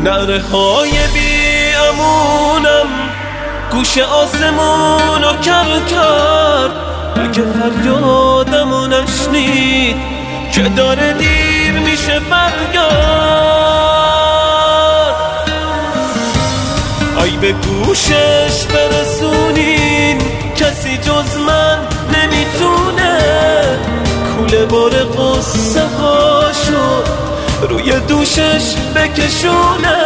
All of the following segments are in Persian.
نعره های بی امونم گوش آسمونو کر کرد. اگه فریادمو نشنید که داره دیر میشه برگرد. ای به گوشش برسونین کسی جز من نمیتونه کوله بار قصه هاشو روی دوشش بکشونه.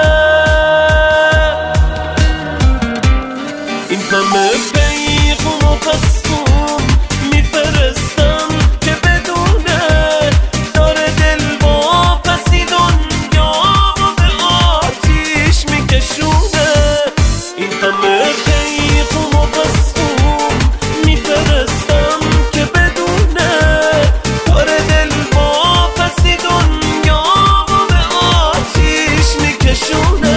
این همه پیغام و پسخون میفرستم که بدونه داره دل با پسی دنیا رو به آتیش میکشونه. این همه پیغام و پسخون میفرستم که بدونه داره دل با پسی دنیا رو به آتیش میکشونه.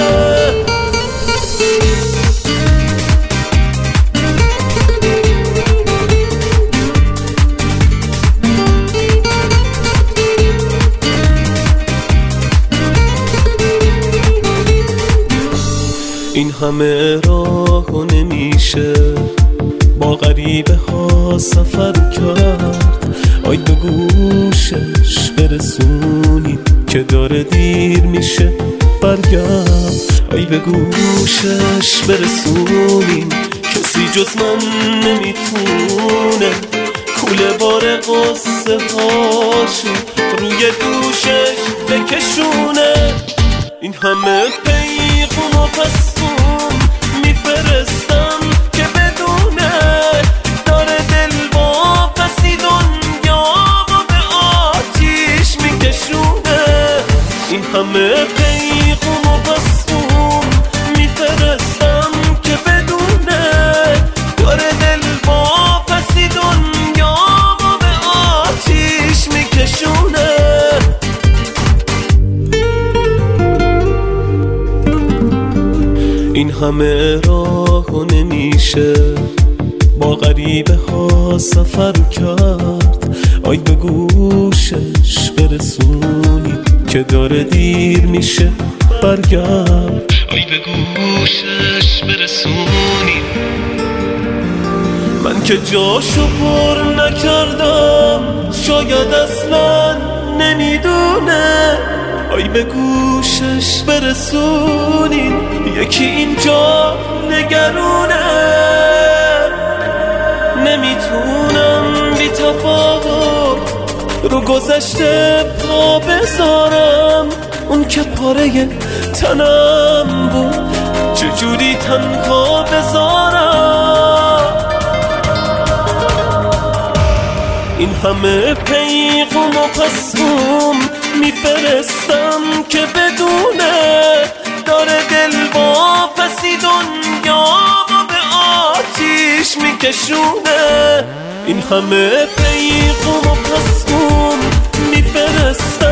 این همه راهو نمیشه با غریبه ها سفر کرد. آی به گوشش برسونی که داره دیر میشه برگرد. آی به گوشش برسونی کسی جز من نمیتونه کوله بار قصه هاشو روی دوشش بکشونه. این همه پیغام و پسخون میفرستم که بدونه داره دل با پسی دنیا رو به آتیش میکشونه. این همه پیغام و پسخون میفرستم که بدونه داره دل با پسی دنیا رو به آتیش میکشونه. این همه راهو نمیشه با غریبه ها سفر کرد. آی به گوشش برسونی که داره دیر میشه برگرد. آی به گوشش برسونی من که جاشو پر نکردم شاید اصلا نمیدونه. آی به گوشش برسونین یکی اینجا نگرونه. نمیتونم بی تفاوت رو گذشته پا بذارم. اون که پاره تنم بود چجوری تنها بذارم. این همه پیغام و پسخون میفرستم که بدونه داره دل با پسی دنیا رو به آتیش میکشونه. این همه پیغام و پسخون میفرستم